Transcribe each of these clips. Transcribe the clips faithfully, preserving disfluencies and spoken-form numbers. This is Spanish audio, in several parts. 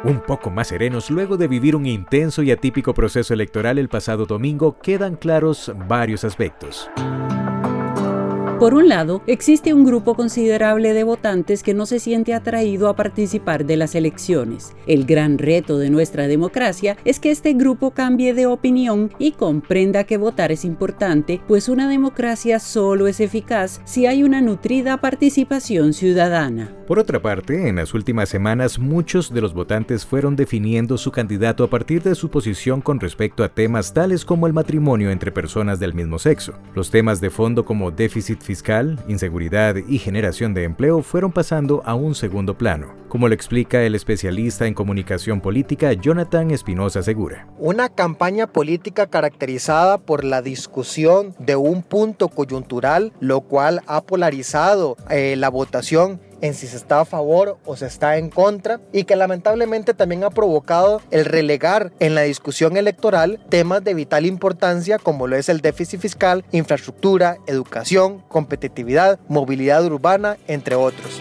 Un poco más serenos luego de vivir un intenso y atípico proceso electoral el pasado domingo, quedan claros varios aspectos. Por un lado, existe un grupo considerable de votantes que no se siente atraído a participar de las elecciones. El gran reto de nuestra democracia es que este grupo cambie de opinión y comprenda que votar es importante, pues una democracia solo es eficaz si hay una nutrida participación ciudadana. Por otra parte, en las últimas semanas muchos de los votantes fueron definiendo su candidato a partir de su posición con respecto a temas tales como el matrimonio entre personas del mismo sexo. Los temas de fondo como déficit fiscal, inseguridad y generación de empleo fueron pasando a un segundo plano, como lo explica el especialista en comunicación política Jonathan Espinosa Segura. Una campaña política caracterizada por la discusión de un punto coyuntural, lo cual ha polarizado eh, la votación en si se está a favor o se está en contra, y que lamentablemente también ha provocado el relegar en la discusión electoral temas de vital importancia como lo es el déficit fiscal, infraestructura, educación, competitividad, movilidad urbana, entre otros.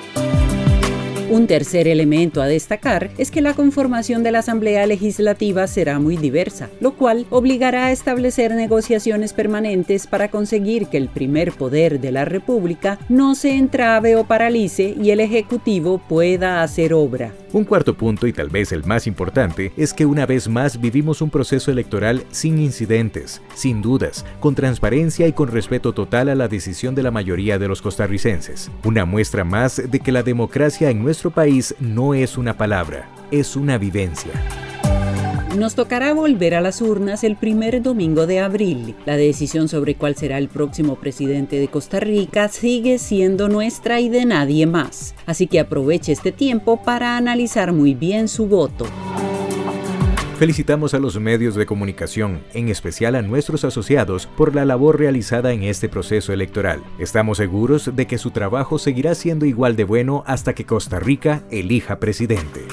Un tercer elemento a destacar es que la conformación de la Asamblea Legislativa será muy diversa, lo cual obligará a establecer negociaciones permanentes para conseguir que el primer poder de la República no se entrave o paralice y el Ejecutivo pueda hacer obra. Un cuarto punto, y tal vez el más importante, es que una vez más vivimos un proceso electoral sin incidentes, sin dudas, con transparencia y con respeto total a la decisión de la mayoría de los costarricenses. Una muestra más de que la democracia en nuestro país no es una palabra, es una vivencia. Nos tocará volver a las urnas el primer domingo de abril. La decisión sobre cuál será el próximo presidente de Costa Rica sigue siendo nuestra y de nadie más. Así que aproveche este tiempo para analizar muy bien su voto. Felicitamos a los medios de comunicación, en especial a nuestros asociados, por la labor realizada en este proceso electoral. Estamos seguros de que su trabajo seguirá siendo igual de bueno hasta que Costa Rica elija presidente.